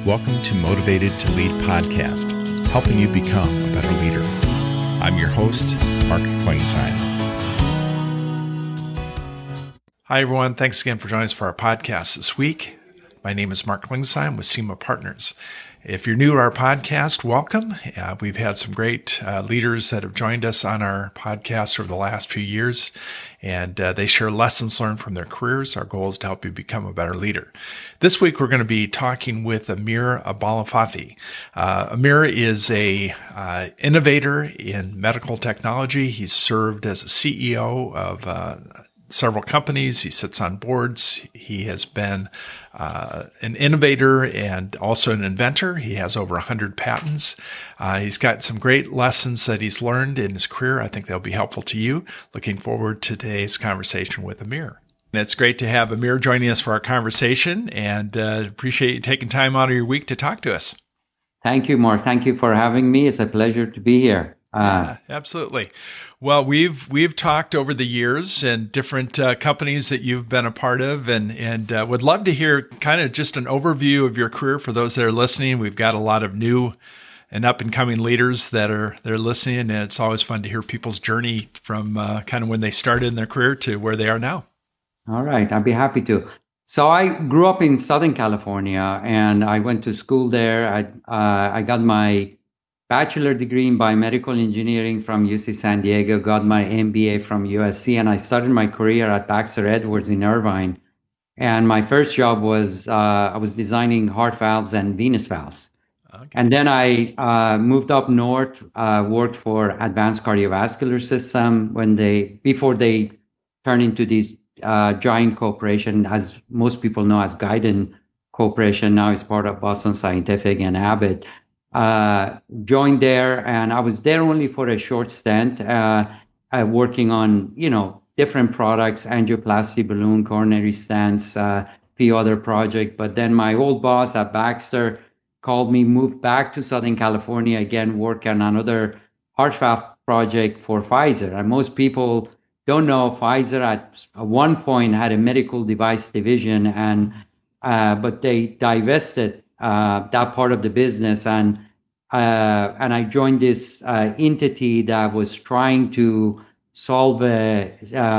Welcome to Motivated to Lead podcast, helping you become a better leader. I'm your host, Mark Klingstein. Hi, everyone. Thanks again for joining us for our podcast this week. My name is Mark Klingstein with SEMA Partners. If you're new to our podcast, welcome. We've had some great leaders that have joined us on our podcast over the last few years, and they share lessons learned from their careers. Our goal is to help you become a better leader. This week, we're going to be talking with Amir Abulafati. Amir is a innovator in medical technology. He's served as a CEO of several companies. He sits on boards. He has been an innovator and also an inventor. He has over 100 patents. He's got some great lessons that he's learned in his career. I think they'll be helpful to you. Looking forward to today's conversation with Amir. It's great to have Amir joining us for our conversation, and appreciate you taking time out of your week to talk to us. Thank you, Mark. Thank you for having me. It's a pleasure to be here. Absolutely. Well, we've talked over the years and different companies that you've been a part of, and would love to hear kind of just an overview of your career for those that are listening. We've got a lot of new and up and coming leaders they're listening, and it's always fun to hear people's journey from kind of when they started in their career to where they are now. All right, I'd be happy to. So I grew up in Southern California, and I went to school there. I got my bachelor degree in biomedical engineering from UC San Diego, got my MBA from USC, and I started my career at Baxter Edwards in Irvine. And my first job was I was designing heart valves and venous valves. Okay. And then I moved up north, worked for Advanced Cardiovascular System before they turned into these giant corporation, as most people know as Guidant Corporation. Now it's part of Boston Scientific and Abbott. Joined there, and I was there only for a short stint, working on, different products, angioplasty balloon, coronary stents, a few other projects. But then my old boss at Baxter called me, moved back to Southern California again, work on another heart valve project for Pfizer. And most people don't know Pfizer at one point had a medical device division, but they divested that part of the business, and I joined this entity that was trying to solve a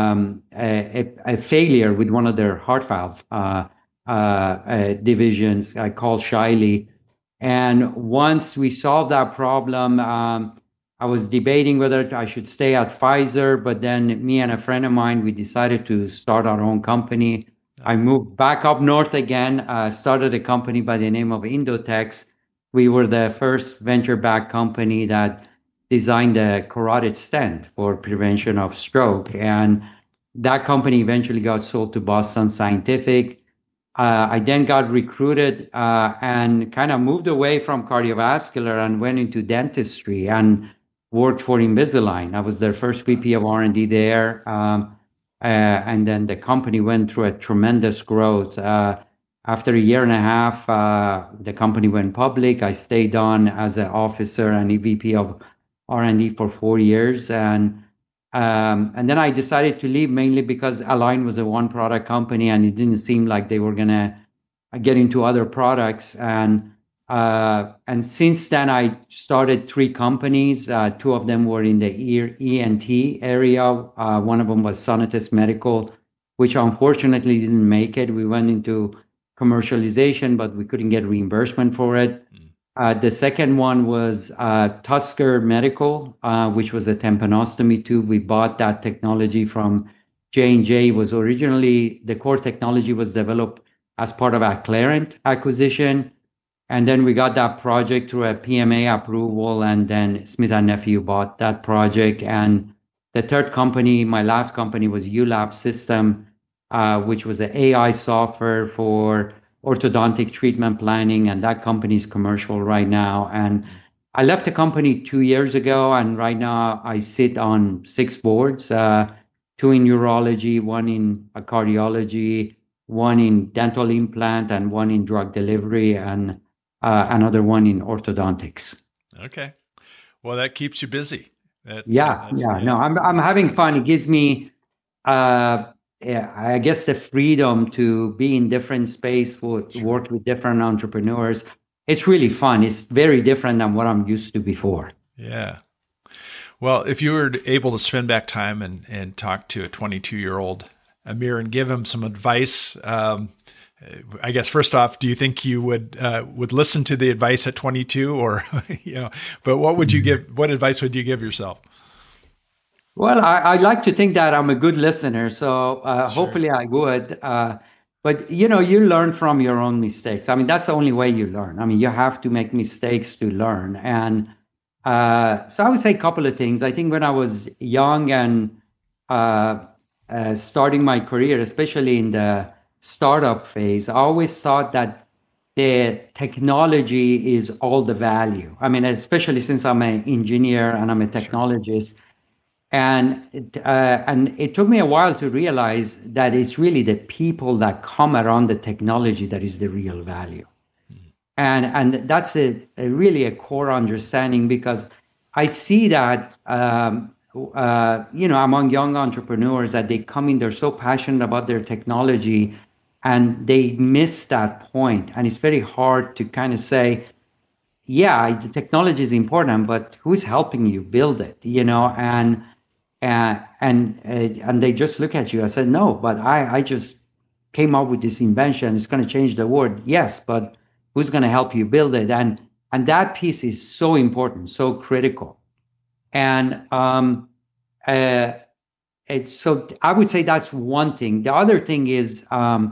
failure with one of their heart valve divisions called Shiley. And once we solved that problem, I was debating whether I should stay at Pfizer, but then me and a friend of mine, we decided to start our own company. I moved back up north again, started a company by the name of Indotex. We were the first venture-backed company that designed a carotid stent for prevention of stroke. And that company eventually got sold to Boston Scientific. I then got recruited and kind of moved away from cardiovascular and went into dentistry and worked for Invisalign. I was their first VP of R&D there. And then the company went through a tremendous growth. After a year and a half, the company went public. I stayed on as an officer and EVP of R&D for 4 years. And then I decided to leave mainly because Align was a one-product company, and it didn't seem like they were going to get into other products. And since then, I started 3 companies. 2 of them were in the ENT area. One of them was Sonatus Medical, which unfortunately didn't make it. We went into commercialization, but we couldn't get reimbursement for it. The second one was Tusker Medical, which was a tympanostomy tube. We bought that technology from J&J. The core technology was developed as part of Acclarent acquisition. And then we got that project through a PMA approval, and then Smith & Nephew bought that project. And the third company, my last company, was ULab System, which was an AI software for orthodontic treatment planning, and that company is commercial right now. And I left the company 2 years ago, and right now I sit on 6 boards, 2 in urology, 1 in cardiology, 1 in dental implant, and 1 in drug delivery, and another 1 in orthodontics. Okay. Well, that keeps you busy. Yeah. No, I'm having fun. It gives me, I guess, the freedom to be in different space, work with different entrepreneurs. it's really fun. It's very different than what I'm used to before. Yeah. Well, if you were able to spend back time and talk to a 22-year-old Amir and give him some advice, I guess first off, do you think you would listen to the advice at 22, or But what would you give? What advice would you give yourself? Well, I like to think that I'm a good listener, so Sure. hopefully I would. But you learn from your own mistakes. I mean, that's the only way you learn. I mean, you have to make mistakes to learn. And so I would say a couple of things. I think when I was young and starting my career, especially in the startup phase, I always thought that the technology is all the value. I mean, especially since I'm an engineer and I'm a technologist. And it took me a while to realize that it's really the people that come around the technology that is the real value. And that's really a core understanding, because I see that among young entrepreneurs, that they come in, they're so passionate about their technology, and they miss that point. And it's very hard to kind of say, yeah, the technology is important, but who's helping you build it? And they just look at you. I said, no, but I just came up with this invention. It's going to change the world. Yes, but who's going to help you build it? And that piece is so important, so critical. And so I would say that's one thing. The other thing is,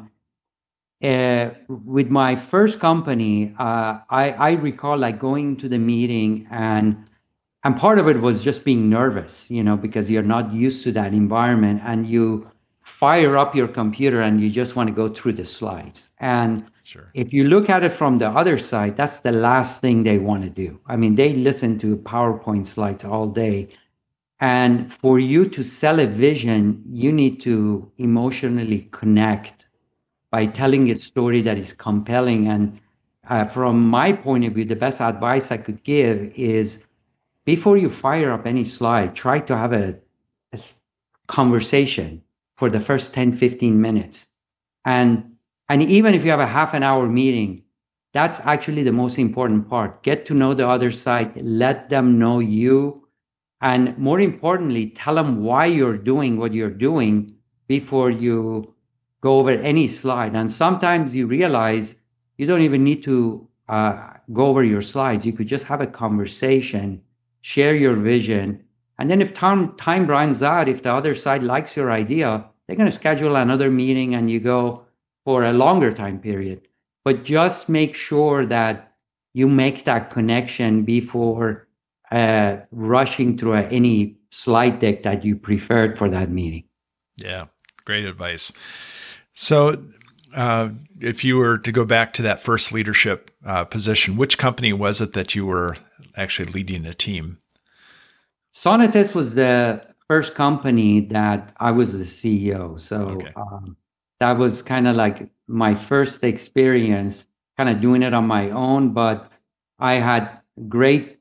with my first company, I recall like going to the meeting, and part of it was just being nervous, because you're not used to that environment, and you fire up your computer and you just want to go through the slides. And Sure. If you look at it from the other side, that's the last thing they want to do. I mean, they listen to PowerPoint slides all day. And for you to sell a vision, you need to emotionally connect by telling a story that is compelling. And from my point of view, the best advice I could give is, before you fire up any slide, try to have a conversation for the first 10, 15 minutes. And even if you have a half an hour meeting, that's actually the most important part. Get to know the other side, let them know you, and more importantly, tell them why you're doing what you're doing before you go over any slide. And sometimes you realize you don't even need to go over your slides. You could just have a conversation, share your vision. And then if time runs out, if the other side likes your idea, they're going to schedule another meeting and you go for a longer time period. But just make sure that you make that connection before rushing through any slide deck that you preferred for that meeting. Yeah, great advice. So if you were to go back to that first leadership position, which company was it that you were actually leading a team? Sonatus was the first company that I was the CEO. So Okay. That was kind of like my first experience kind of doing it on my own. But I had great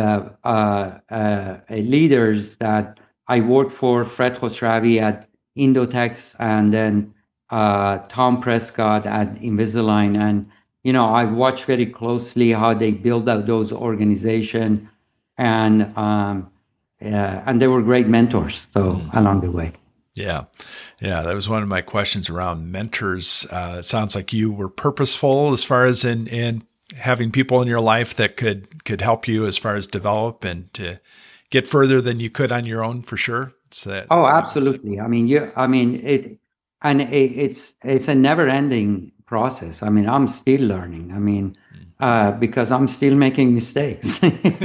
leaders that I worked for, Fred Khosravi at Indotex, and then Tom Prescott at Invisalign. And, I watched very closely how they build out those organizations. And they were great mentors along the way. Yeah. That was one of my questions around mentors. It sounds like you were purposeful as far as in having people in your life that could help you as far as develop and to get further than you could on your own, for sure. So absolutely. I mean, it's a never-ending process. I mean, I'm still learning. I mean, because I'm still making mistakes.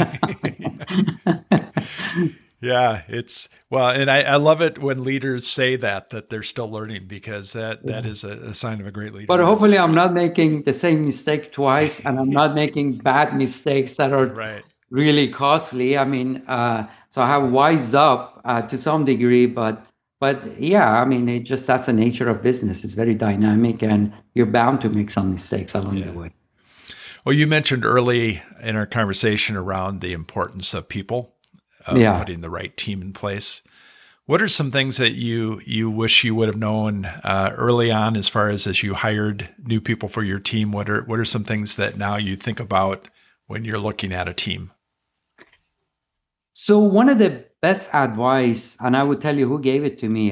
Yeah, and I love it when leaders say that they're still learning, because that is a sign of a great leader. But hopefully I'm not making the same mistake twice, and I'm not making bad mistakes that are really costly. I mean, so I have wised up to some degree, but yeah, I mean, that's the nature of business. It's very dynamic, and you're bound to make some mistakes along the way. Well, you mentioned early in our conversation around the importance of people. Putting the right team in place. What are some things that you wish you would have known early on, as you hired new people for your team? What are some things that now you think about when you're looking at a team? So one of the best advice, and I would tell you who gave it to me.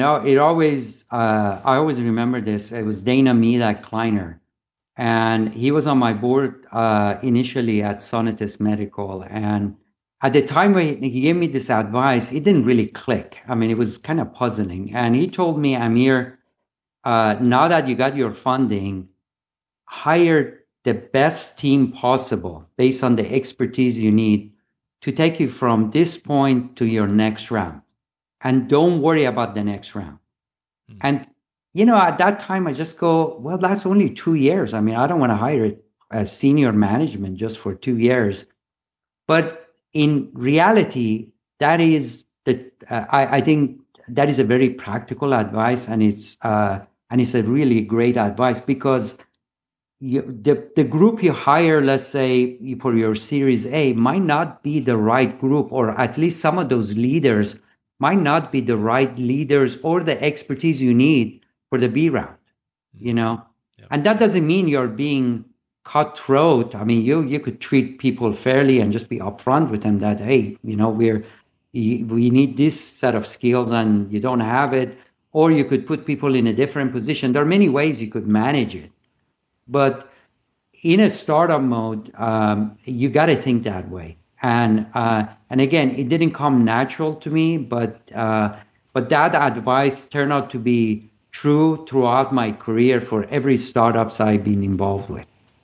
I always remember this. It was Dana Medak Kleiner, and he was on my board initially at Sonitus Medical. And at the time when he gave me this advice, it didn't really click. I mean, it was kind of puzzling. And he told me, Amir, now that you got your funding, hire the best team possible based on the expertise you need to take you from this point to your next round. And don't worry about the next round. And, at that time, I just go, well, that's only 2 years. I mean, I don't want to hire a senior management just for 2 years. But in reality, that is I think that is a very practical advice, and it's a really great advice because the group you hire, let's say for your Series A, might not be the right group, or at least some of those leaders might not be the right leaders or the expertise you need for the B round, Yep. And that doesn't mean you're being cutthroat. I mean, you could treat people fairly and just be upfront with them that, hey, we need this set of skills and you don't have it, or you could put people in a different position. There are many ways you could manage it. But in a startup mode, you got to think that way. And again, it didn't come natural to me, but that advice turned out to be true throughout my career for every startups I've been involved with.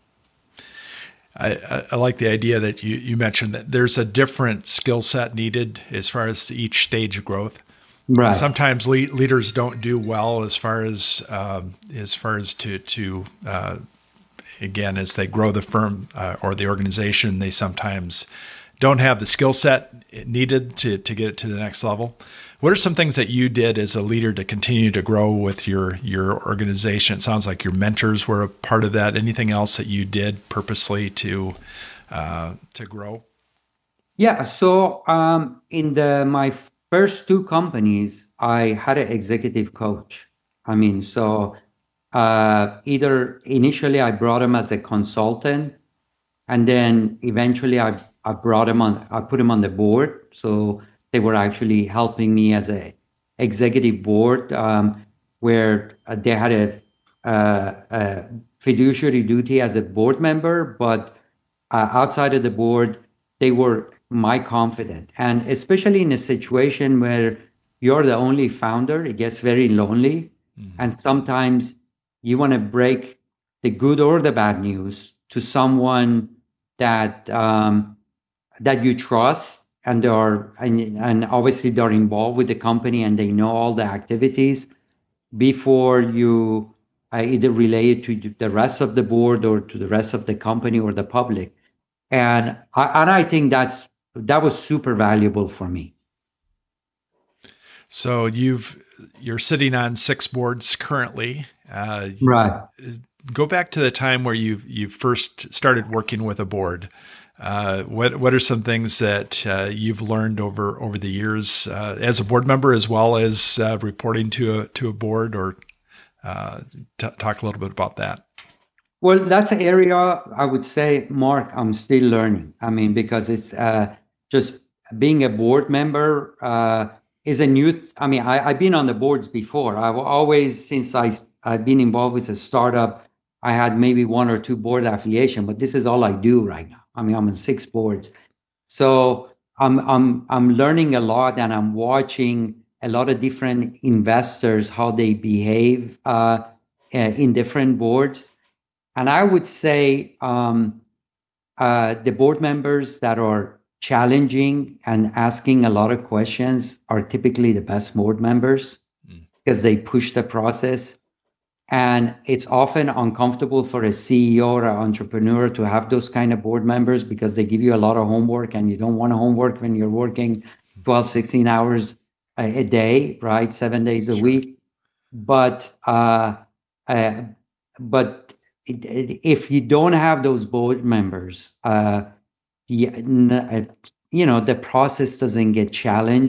I like the idea that you mentioned that there's a different skill set needed as far as each stage of growth. Right. Sometimes leaders don't do well as far as again, as they grow the firm or the organization, they sometimes don't have the skill set needed to get it to the next level. What are some things that you did as a leader to continue to grow with your organization? It sounds like your mentors were a part of that. Anything else that you did purposely to grow? Yeah. So in my first two companies, I had an executive coach. I mean, so either initially I brought him as a consultant, and then eventually I put him on the board. So they were actually helping me as a executive board, where they had a fiduciary duty as a board member, but outside of the board, they were my confidant. And especially in a situation where you're the only founder, it gets very lonely. Mm-hmm. And sometimes you want to break the good or the bad news to someone that you trust, and obviously they're involved with the company and they know all the activities before you either relay it to the rest of the board or to the rest of the company or the public. And I think that was super valuable for me. So you're sitting on 6 boards currently. Right. Go back to the time where you first started working with a board. What are some things that you've learned over the years as a board member, as well as reporting to a board, or talk a little bit about that? Well, that's an area I would say, Mark, I'm still learning. I mean, because it's just being a board member is a new. I mean, I've been on the boards before. I've always, since I've been involved with a startup, I had maybe 1 or 2 board affiliation, but this is all I do right now. I mean, I'm on 6 boards, so I'm learning a lot, and I'm watching a lot of different investors, how they behave in different boards. And I would say the board members that are challenging and asking a lot of questions are typically the best board members, because they push the process. And it's often uncomfortable for a CEO or an entrepreneur to have those kind of board members, because they give you a lot of homework, and you don't want homework when you're working 12, 16 hours a day, right? 7 days a week. But if you don't have those board members, the process doesn't get challenged,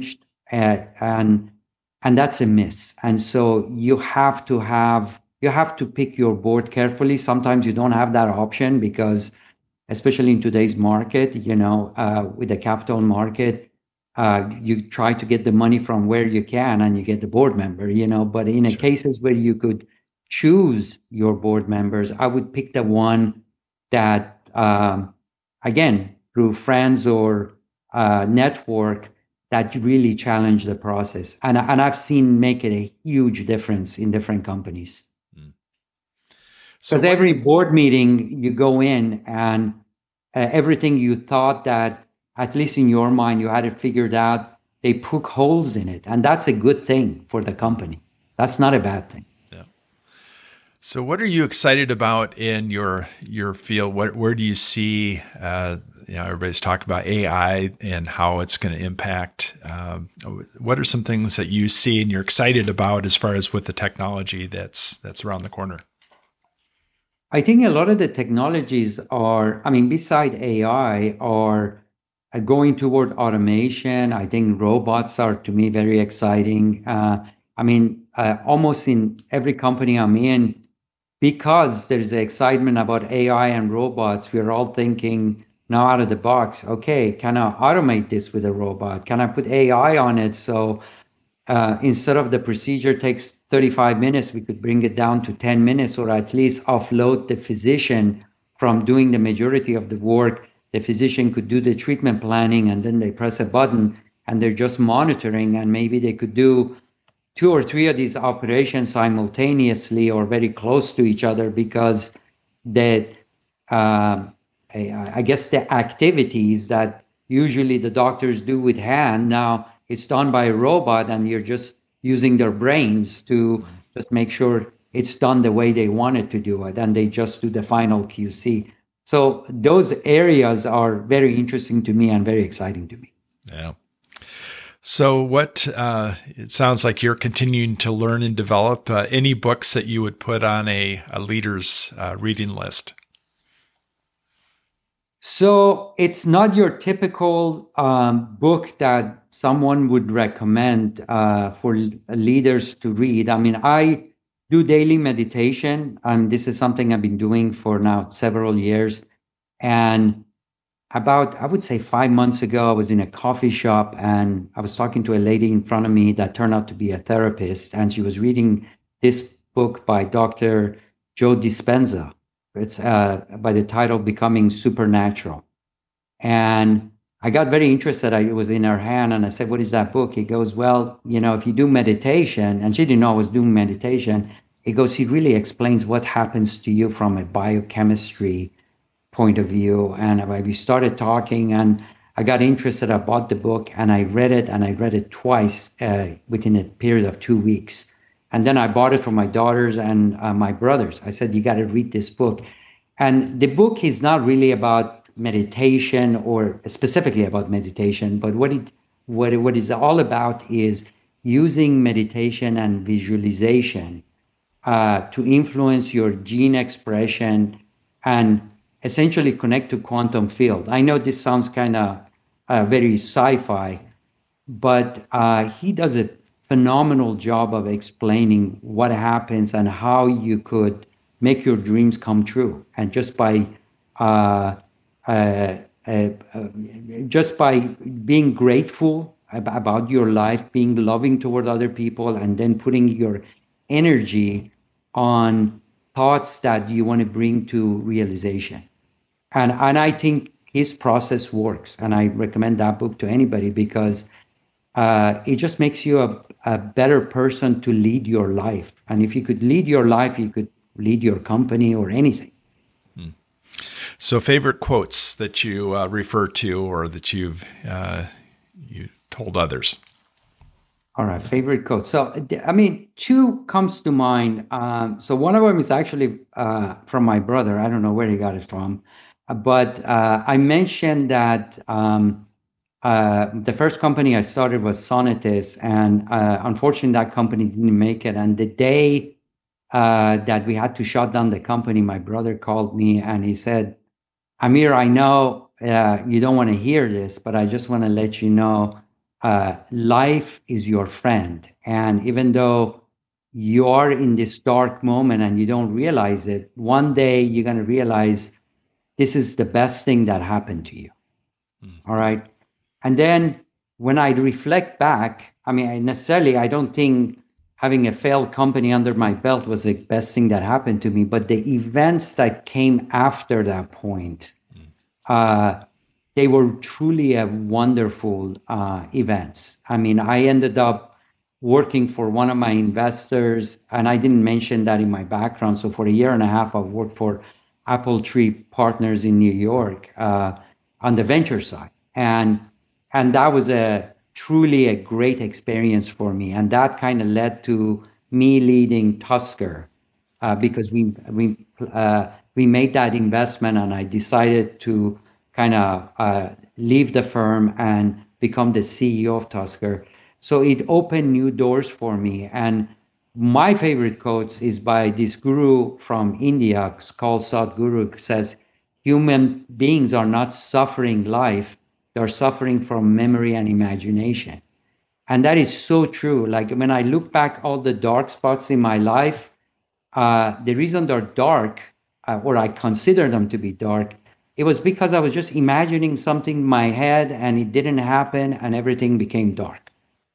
and that's a miss. And so you have to pick your board carefully. Sometimes you don't have that option because, especially in today's market, with the capital market, you try to get the money from where you can, and you get the board member. But in Sure. cases where you could choose your board members, I would pick the one that, again, through friends or network, that really challenge the process. And I've seen make it a huge difference in different companies. Mm. So Because every board meeting you go in, and everything you thought that, at least in your mind, you had it figured out, they poke holes in it. And that's a good thing for the company. That's not a bad thing. yeah. So what are you excited about in your field? Where do you see? Everybody's talking about AI and how it's going to impact. What are some things that you see and you're excited about as far as with the technology that's around the corner? I think a lot of the technologies are, beside AI, are going toward automation. I think robots are, to me, very exciting. Almost in every company I'm in, because there's excitement about AI and robots, we're all thinking now out of the box. Okay, can I automate this with a robot? Can I put AI on it? So instead of the procedure takes 35 minutes, we could bring it down to 10 minutes, or at least offload the physician from doing the majority of the work. The physician could do the treatment planning, and then they press a button and they're just monitoring, and maybe they could do 2 or 3 of these operations simultaneously or very close to each other, because that I guess the activities that usually the doctors do with hand, now it's done by a robot, and you're just using their brains to just make sure it's done the way they wanted to do it, and they just do the final QC. So those areas are very interesting to me and very exciting to me. Yeah. So it sounds like you're continuing to learn and develop. Any books that you would put on a leader's reading list? So it's not your typical book that someone would recommend for leaders to read. I do daily meditation, and this is something I've been doing for now several years. And about, I would say, 5 months ago, I was in a coffee shop, and I was talking to a lady in front of me that turned out to be a therapist, and she was reading this book by Dr. Joe Dispenza. It's by the title Becoming Supernatural. And I got very interested. It was in her hand, and I said, "What is that book?" He goes, "Well, if you do meditation," and she didn't know I was doing meditation. He goes, "He really explains what happens to you from a biochemistry point of view." And we started talking, and I got interested. I bought the book, and I read it twice within a period of 2 weeks. And then I bought it for my daughters and my brothers. I said, "You got to read this book." And the book is not really about meditation, or specifically about meditation, but what it is all about is using meditation and visualization to influence your gene expression and essentially connect to quantum field. I know this sounds kind of very sci-fi, but he does a phenomenal job of explaining what happens and how you could make your dreams come true. And just by being grateful about your life, being loving toward other people, and then putting your energy on thoughts that you want to bring to realization. And I think his process works, and I recommend that book to anybody, because it just makes you a better person to lead your life. And if you could lead your life, you could lead your company or anything. So favorite quotes that you refer to, or that you told others? All right, favorite quote. So, two comes to mind. So one of them is actually from my brother. I don't know where he got it from, but I mentioned that the first company I started was Sonatus, and unfortunately that company didn't make it. And the day that we had to shut down the company, my brother called me and he said, "Amir, I know you don't want to hear this, but I just want to let you know life is your friend. And even though you are in this dark moment and you don't realize it, one day you're going to realize this is the best thing that happened to you. All right. And then when I reflect back, I mean, I don't think having a failed company under my belt was the best thing that happened to me, but the events that came after that point, uh, they were truly a wonderful events. I mean, I ended up working for one of my investors, and I didn't mention that in my background. So for a year and a half, I worked for Apple Tree Partners in New York on the venture side, and that was a truly a great experience for me, and that kind of led to me leading Tusker because we made that investment, and I decided to kind of leave the firm and become the CEO of Tusker. So it opened new doors for me. And my favorite quotes is by this guru from India called Sadhguru, says, human beings are not suffering life, they're suffering from memory and imagination. And that is so true. Like when I look back all the dark spots in my life, the reason they're dark, or I consider them to be dark, it was because I was just imagining something in my head and it didn't happen and everything became dark.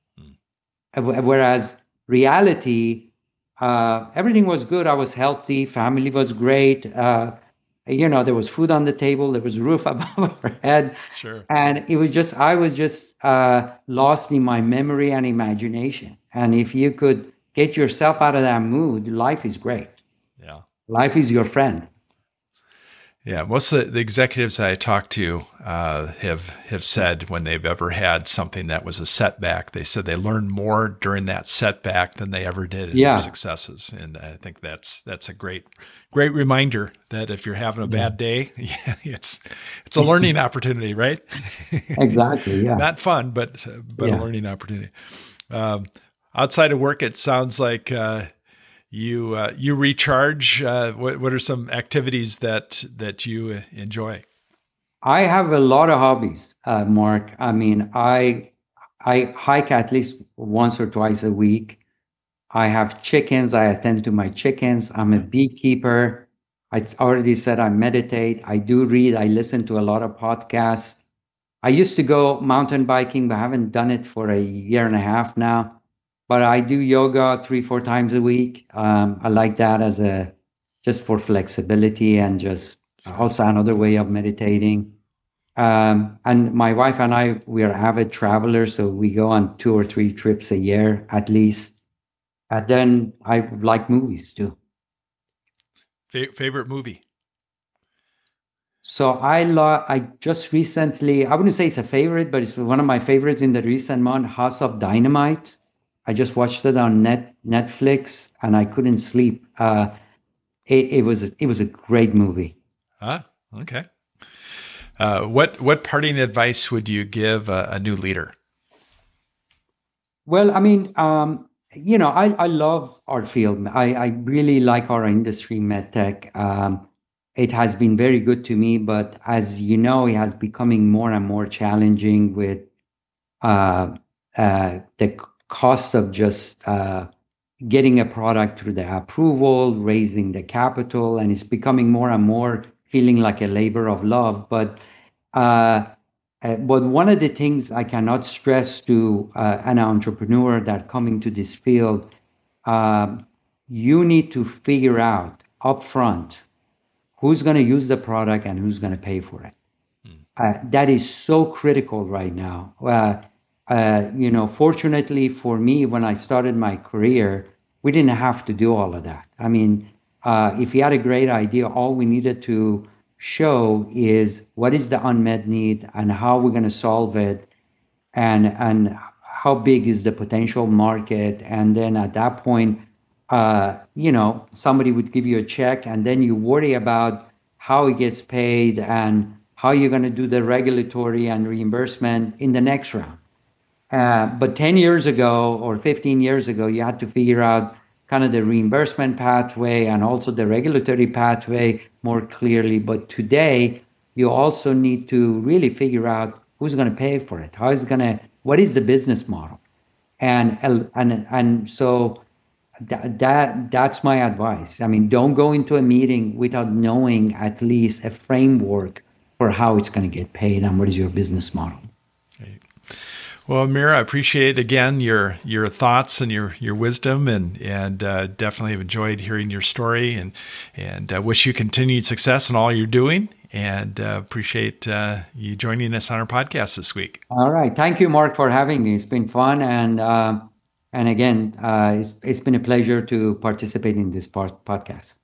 Whereas reality, everything was good. I was healthy. Family was great. There was food on the table. There was a roof above our head. Sure. And I was just lost in my memory and imagination. And if you could get yourself out of that mood, life is great. Yeah. Life is your friend. Yeah, most of the executives I talk to have said when they've ever had something that was a setback, they said they learned more during that setback than they ever did in their successes. And I think that's a great reminder that if you're having a bad day, it's a learning opportunity, right? Exactly. Yeah. Not fun, but a learning opportunity. Outside of work, it sounds like you recharge. What are some activities that you enjoy? I have a lot of hobbies, Mark. I mean, I hike at least once or twice a week. I have chickens. I attend to my chickens. I'm a beekeeper. I already said I meditate. I do read. I listen to a lot of podcasts. I used to go mountain biking, but I haven't done it for a year and a half now. But I do yoga 3, 4 times a week. I like that just for flexibility and just also another way of meditating. And my wife and we are avid travelers, so we go on 2 or 3 trips a year at least. And then I like movies too. Favorite movie? So I just recently, I wouldn't say it's a favorite, but it's one of my favorites in the recent month, House of Dynamite. I just watched it on Netflix and I couldn't sleep. It was a great movie. Okay. What parting advice would you give a new leader? Well, I mean, I love our field. I really like our industry, medtech. It has been very good to me, but as you know, it has becoming more and more challenging with the cost of just getting a product through the approval, raising the capital, and it's becoming more and more feeling like a labor of love. But one of the things I cannot stress to an entrepreneur that coming to this field, you need to figure out upfront who's going to use the product and who's going to pay for it. That is so critical right now. Fortunately for me, when I started my career, we didn't have to do all of that. I mean, if we had a great idea, all we needed to show is what is the unmet need and how we're going to solve it, and how big is the potential market. And then at that point, somebody would give you a check, and then you worry about how it gets paid and how you're going to do the regulatory and reimbursement in the next round. But 10 years ago or 15 years ago, you had to figure out kind of the reimbursement pathway and also the regulatory pathway more clearly. But today, you also need to really figure out who's going to pay for it, how it's going to what is the business model? And so that's my advice. I mean, don't go into a meeting without knowing at least a framework for how it's going to get paid and what is your business model. Right. Well, Amir, I appreciate again your thoughts and your wisdom, and definitely have enjoyed hearing your story, and wish you continued success in all you're doing, and appreciate you joining us on our podcast this week. All right, thank you, Mark, for having me. It's been fun, and again, it's been a pleasure to participate in this podcast.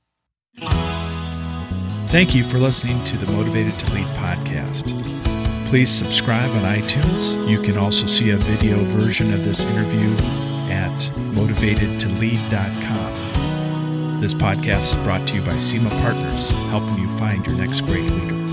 Thank you for listening to the Motivated to Lead podcast. Please subscribe on iTunes. You can also see a video version of this interview at motivatedtolead.com. This podcast is brought to you by SEMA Partners, helping you find your next great leader.